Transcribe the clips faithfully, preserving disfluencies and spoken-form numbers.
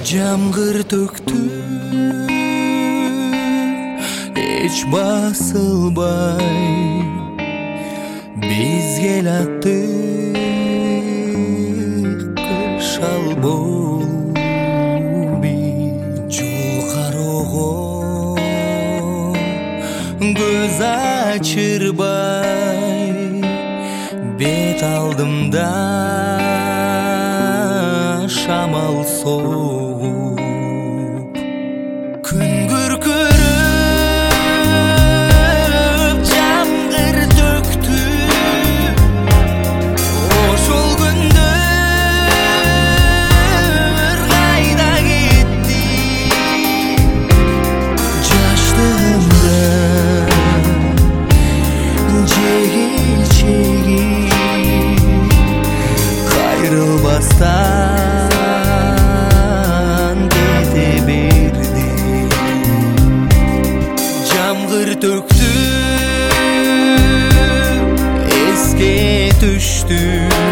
Жамгыр төктү эч басылбай, биз келаттык кыш албоби. Жол кароого көз ачырбай, бет алдымда шамал соғып, күн күркіріп жамгыр төктү. Ошол күндөр кайда кетти? Жаштыгымда жеги-жеги кайрылбастан кете берди. Жамгыр төктү, эске түштү,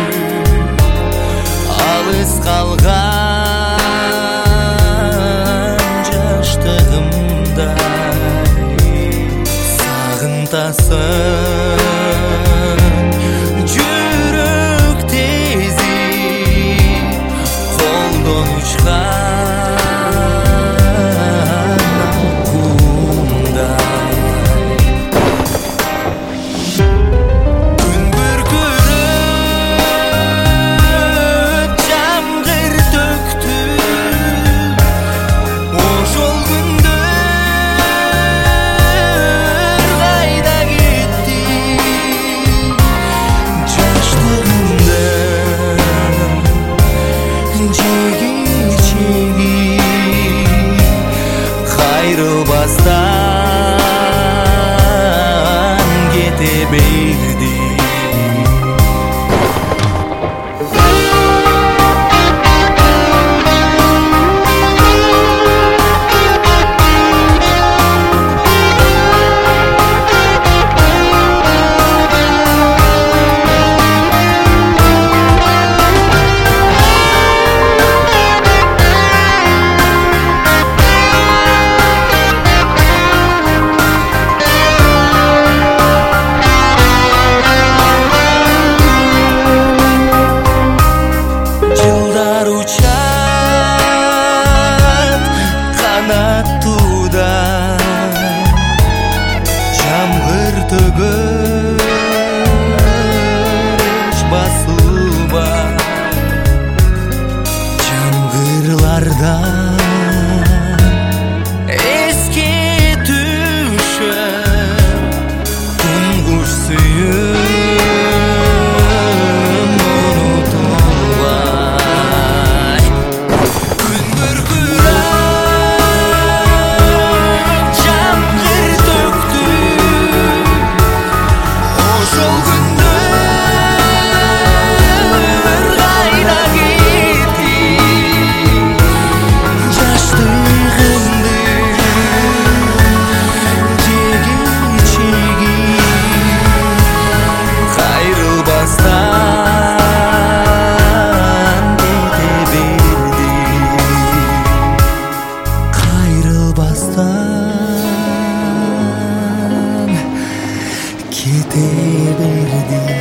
алыс калган жаштыгымдай. Сагынтасың жүрөк тези, колдон учкан акундай. Күн күркүрөп жамгыр төктү. Ошол күндөр кайда кетти? Жаштыгымда жеги-жеги кайрылбастан кете берди. Жылдар учат канаттууда, жамгыр төгөч басылбай. Жамгырлардан эске түшөт туңгуш сүйүүм унутулбай. Күн күркүрөп жамгыр төктү. Ошол күндөр кайда кетти? Жаштыгымды жеги-жеги кайрылбастан кете берди. Кайрылбастан кете берди.